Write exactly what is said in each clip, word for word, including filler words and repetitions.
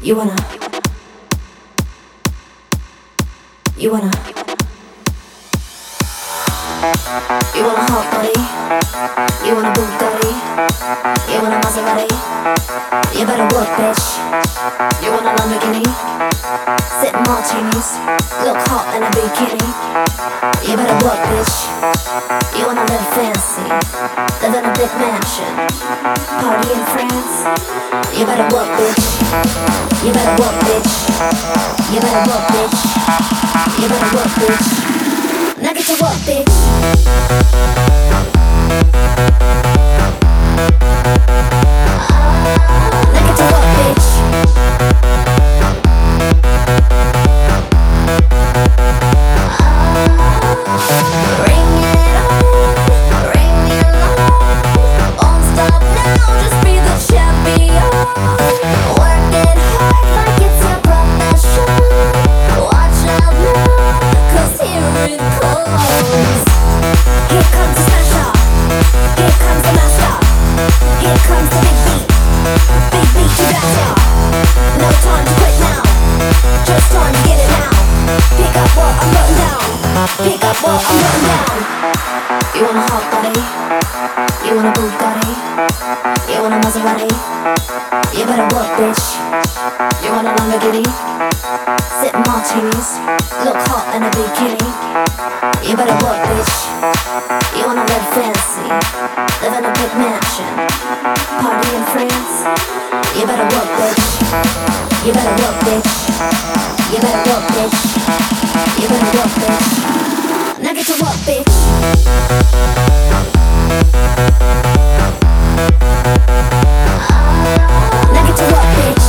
You wanna, you wanna, you want a hot body, you want a Bugatti, you want a Maserati, you better work, bitch. You want a Lamborghini, sip martinis, look hot in a bikini. You better work, bitch. You wanna live fancy, live in a big mansion, party in France. You better work, bitch. You better work, bitch. You better work, bitch. You better work, bitch. Now get to work, bitch. Now get to work, bitch. Bring it on, bring it on. Won't stop now, just be the champion. Work it hard like it's your profession. Watch out now, 'cause here it comes. Here comes the smasher, here comes the master, here comes the big beat, big beat to blast ya. No time to quit now, just time to get it now. Pick up what I'm putting down, pick up what I'm putting down. You want a hot body, you want a Bugatti, you want a Maserati. You better work, bitch. You want a Lamborghini, sip martinis, look hot in a bikini. You better work, bitch. You wanna live fancy, live in a big mansion, party in France. You better work, bitch. You better work, bitch. You better work, bitch. You better work, bitch. Now get to work, bitch. Now get to work, bitch.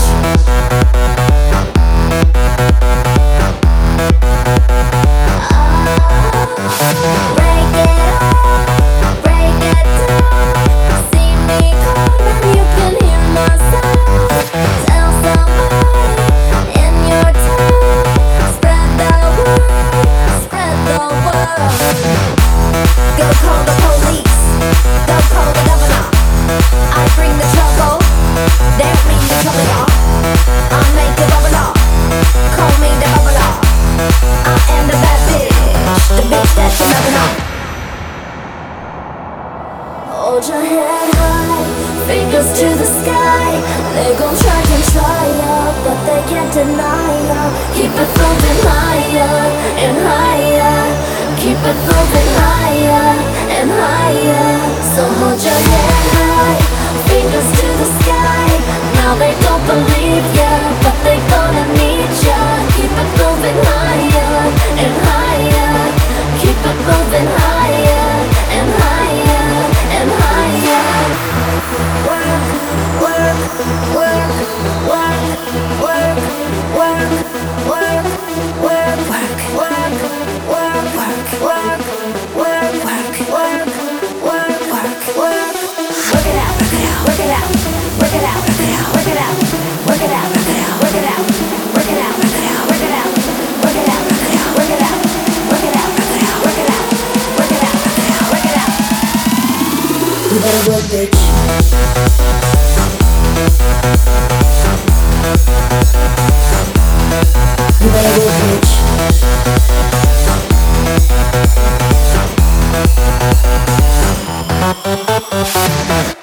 Break it up, break it down. See me coming, you can hear my sound. Tell somebody in your town. Spread the word, spread the word. Go call the police, go call the governor. I bring the trouble, they bring the trouble, y'all. I make the bubble, call me the bubble. I am the bad bitch, the bitch that you're loving on. Hold your head high, fingers to the sky. They gon' try and try ya, but they can't deny ya. Keep it moving higher and higher. Keep it moving higher and higher. So hold your head high, fingers to the sky. Now they don't believe ya, but they gonna need ya. Keep it moving higher and higher. Keep it moving higher and higher and higher. Work, work, work, work, work, work, work, work, work, work, work, work, work, work, work, work, work, work. Work it out, work it out, work it out, work it out, work it out, work it out, work it out, work it out, work it out, work it out, work it out, work it out, work it out, work it out, work it out, work it out, work it out, work it out, work it out, work it out. You better work, bitch. You better work, bitch.